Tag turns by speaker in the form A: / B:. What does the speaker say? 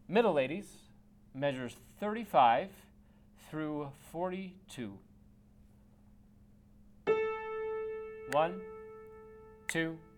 A: Middle ladies measures 35 through 42. 1, 2,